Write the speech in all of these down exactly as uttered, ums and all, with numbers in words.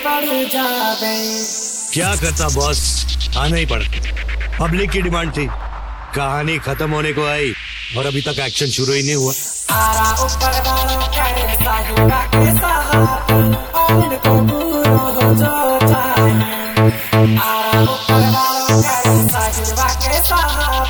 पड़ जावे। क्या करता बॉस, आना ही पड़ा। पब्लिक की डिमांड थी, कहानी खत्म होने को आई और अभी तक एक्शन शुरू ही नहीं हुआ। आरा ऊपर वालों कैसा होगा कैसा और इनको पूरा हो जो चाहे। आरा ऊपर वालों कैसा होगा कैसा।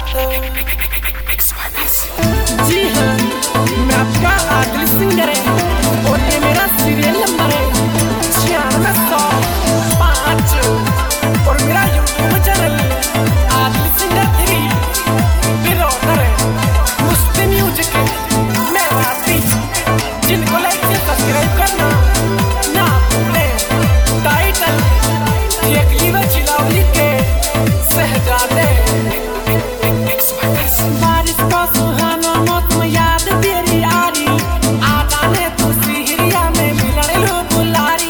जी हाँ, मैं आपका आदिल सिंगर है और ये मेरा सीरियल नंबर है छियानवे सौ पाँच और मेरा YouTube channel Adil singer three बिलोडर है। मुस्लिम म्यूजिक मैं राती जिनको लाइक से सब्सक्राइब करना ना भूलें। टाइटल अगली व चिलावली के सहजादे। बारिश का सुहाना मौसम याद तेरी आरी आ जाने तू सिहरिया में मिलने लो बुलारी।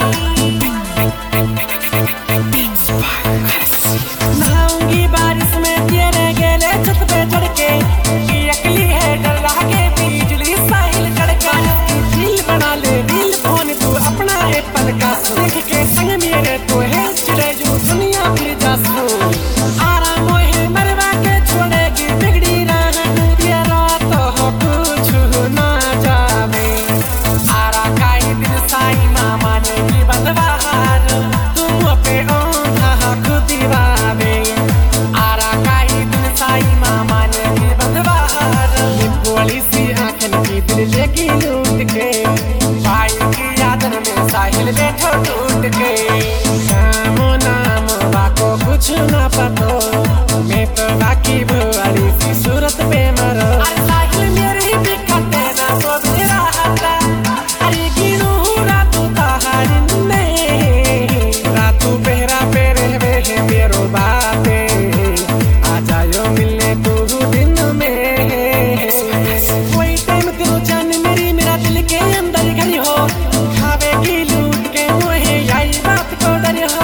नहाऊंगी बारिश में तेरे गेले छत पे चढ़ के अकली है डर रहा के बिजली साहिल कड़का। दिल बना ले दिल फोन तू अपना है पल का देख के संग मेरे तो है चिड़े जो दुनिया फिर जा सो। आराम है मरवा के छोड़ेगी बिगड़ी रहन तेरा तो कुछ ना जावे। आरा का ही दिन साई माँ मानेगी बदवार तुम पे ओंधा खुद दीवावे। आरा का ही दिन साई माँ मानेगी बदवार बोली सी आंखन की दिल लेगी लूट के भाई की यादन में साहिल बैठो टूट के। नाम नाम बाको कुछ ना पतो मैं तो बाकी भुआरी सी सूरत पे मरो। साहिल मेरी भी खते ना तो मेरा हाथा अरे गिनू रातू ताहारिन में रातू पहरा पे रहवे है मेरो बाते आ जायो मिलने तू दिन में। कोई टाइम तेरो जान मेरी मेरा दिल के अंदर घरी हो खावे की लूट के मुहे आई बात को डर हो।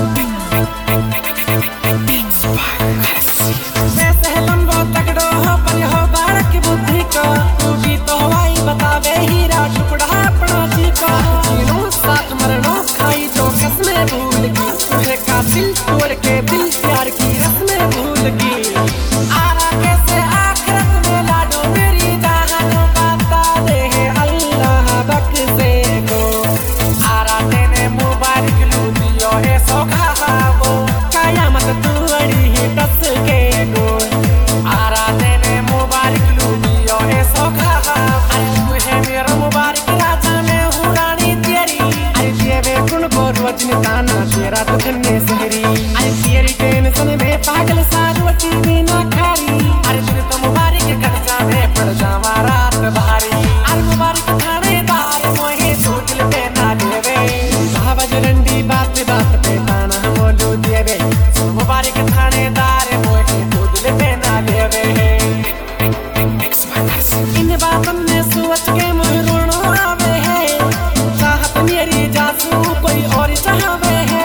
वैसे लंबो तगड़ो हो पर हो बारक बुद्धि को तू भी तो हवाई बतावे हीरा टुकड़ा अपना जी को। जीनो साथ मरनो खाई जो कसमें भूल की तुझे का दिल तोड़ के दिल प्यार की रस्में भूल की। आरा कैसे आखिरत में लाडो मेरी जहानों बता दे अल्लाह बख्शे को। आरा तेने मुबारक लू दियो है सौखा वो कयामत तू अड़ी ही दस के गो। आरा तेने मुबारक लू दियो है सौखा अरे तू है मेरा मुबारक राजा मैं हूँ रानी तेरी। अरे तेरे गुण को रोज निताना तेरा तो धन्य सहरी। अरे तेरी टेंशन में पागल सारवती बिना खारी। अरे दिन तो मुबारक कट जावे पड़ जावा रात भारी। अरे मुबारक थानेदार मोहे तो दिल पे ना लेवे बाबा जरंडी बात बात पे ताना बोलू देवे। मुबारक थानेदार मोहे तो दिल पे ना लेवे। इन बातन ने सोच के मुझे रोनो आवे है चाहत मेरी जासू कोई और चाहवे है।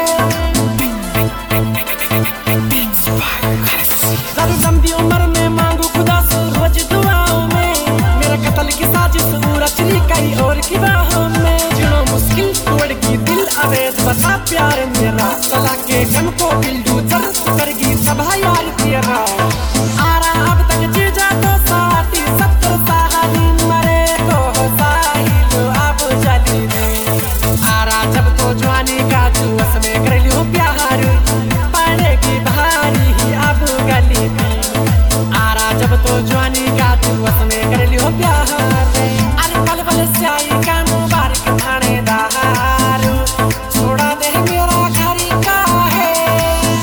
जरूर लंबी उम्र में मांगू खुदा से रोज दुआओं में मेरा कत्ल की साजिश रचनी कई और की बाहों में। जिनो मुश्किल तोड़ की दिल अवैध बता प्यार मेरा चला के गम को बिल्डू जर करगी सभा यार तेरा। आरा अब तक जीजा तो साथी सत्तर साहली मरे को साहिल अब जली में। आरा जब तो जवानी का जुअस में कर लियो प्यार पड़ेगी भारी ही अब गली में। आरा जब तो जवानी का जुअस में कर लियो प्यार अरे पल पल स्याही का मुबारक थानेदार छोड़ा दे मेरा घरी का है।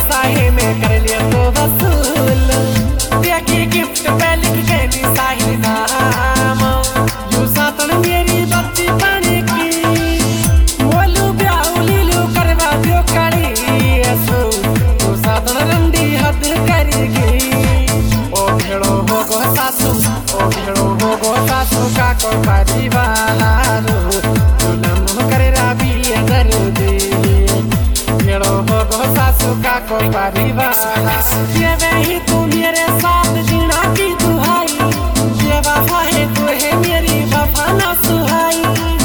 साहे में कर लिया तो वसूल दिया की गिफ्ट पे लिख के नी साहिल नाम यू सातन मेरी बत्ती पानी की बोलू ब्याह लीलू करवा दियो कड़ी ऐसो यू सातन रंडी हद करेगी ओ भेड़ो हो गो सासू ओ भेड़ो हो गो सासू का को परिवार जुलम करे राबी दर दे भेड़ो हो गो सासू का को परिवार ये वही तू मेरे साथ जीना की दुहाई ये वफा है तू है मेरी वफा ना सुहाई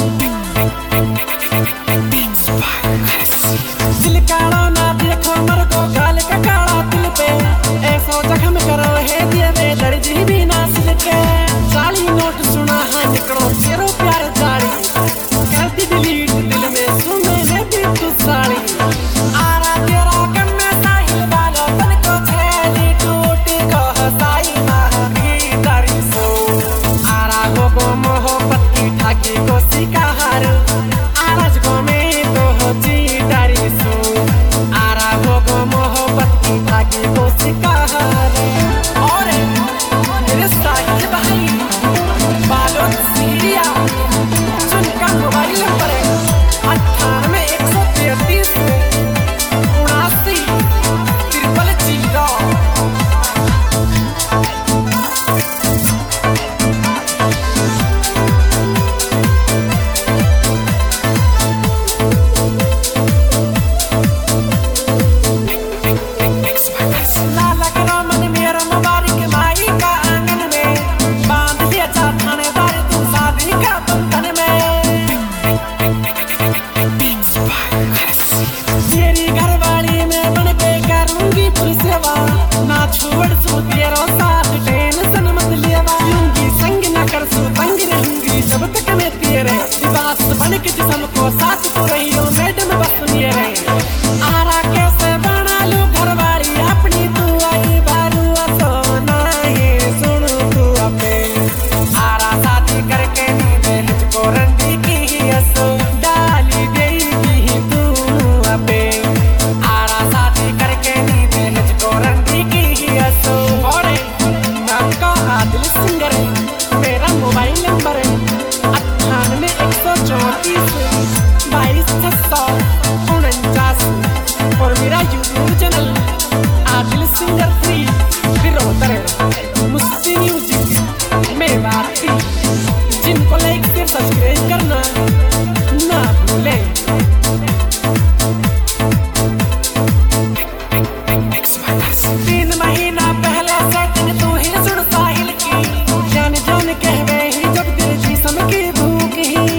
दिल काला ना देखो मर को गाल का काला दिल पे ऐसो जख्म करो है दिए में दर्जी भी ना सिलके जाली नोट सुना हाँ निकलो तेरो प्यार जाली कहती डिलीट दिल में सुने ने भी तू साड़ी आरा तेरा कम में साहिल वाला बन को छेली टूट को हसाई महावी दारी सो आरा गो गो मोहब्बत की ठाकी को शिकार आरज गो में तो हो जी दारी सो आरा गो गो मोहब्बत की ठाकी को शिकार और मेरे साहिल भाई बालों सीरिया सुनका मोबाइल नंबर है अट्ठानवे एक सौ तैतीस उनासी तिरपल जीरो लाला करो मन मेरा मुबारक माई का आंगन में बांध दिया जा थानेदार तू शादी का बंधन में तेरी घरवाली में बन के करूंगी पूरी सेवा ना छोड़ सू तेरो साथ टेंशन मत लेवा लूंगी संग ना कर सू तंग रहूंगी जब तक मैं तेरे दिवास बन के जिसम को साथ तो रही हो मैडम बस सुनिए रे आरा कैसे बना लू घरवाली अपनी तू आई बारू तो नहीं सुन तू अपने आरा शादी करके नी दे को रंडी की असो डाली देगी तू अपने आरा शादी करके नी दे को रंडी की असो और नाम का आदिल सिंगर है मेरा मोबाइल नंबर है अट्ठानवे एक सौ चौंतीस बाईस छह सौ उनचास और मेरा YouTube channel Adil singer three फिर मुस्ती म्यूजिक में बात थी जिनको लाइक से सब्सक्राइब करना ना भूलें तीन महीना पहले सेटिंग तू ही सुन साहिल की जान जान कहवे ही जब दिल जी सम की भूख ही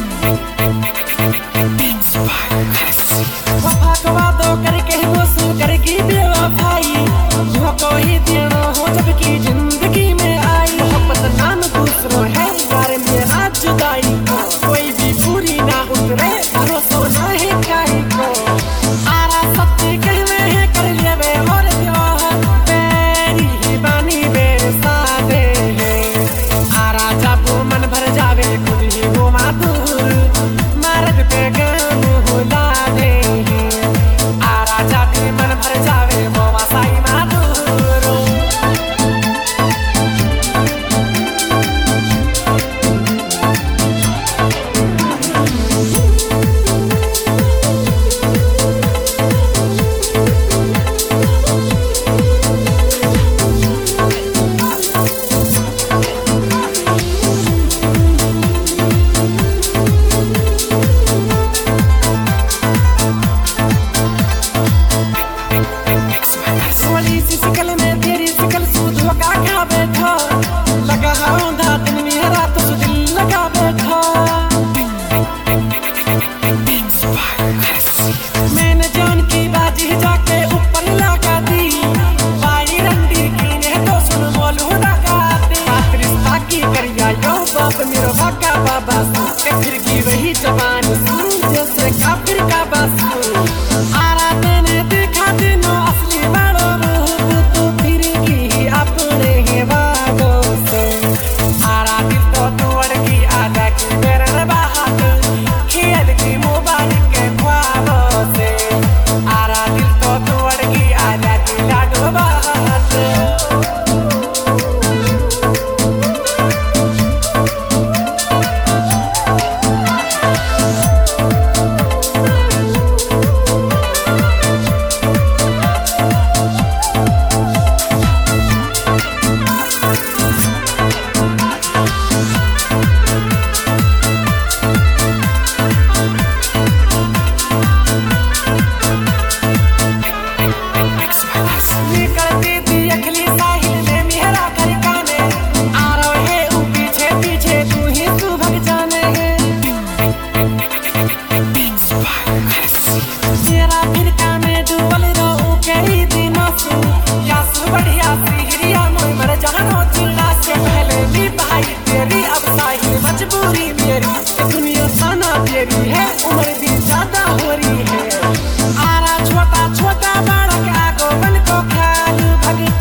वफा को वादो करके वो सू करके बेवफाई धोखो ही देना हो जब की जिंदगी में आई मोहब्बत नाम दूसरों है यार मेरा जुदाई कोई भी पूरी ना उतरे भरोसा ना है काई को आरा सत्य कहवे है कर लिए वे और त्योहार तेरी ही बानी मेरे साथे है आरा जब मन भर जावे खुद ही वो माधुर मर्द पे गम हुला दे आरा जब मन भर जावे वो वासाई माधुर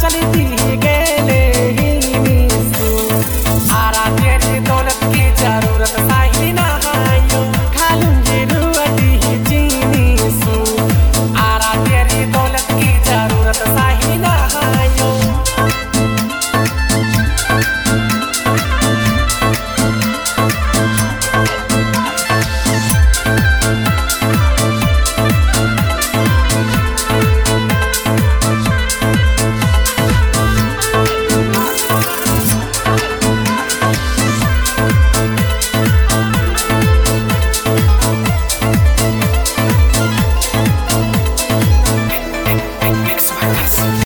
चली थी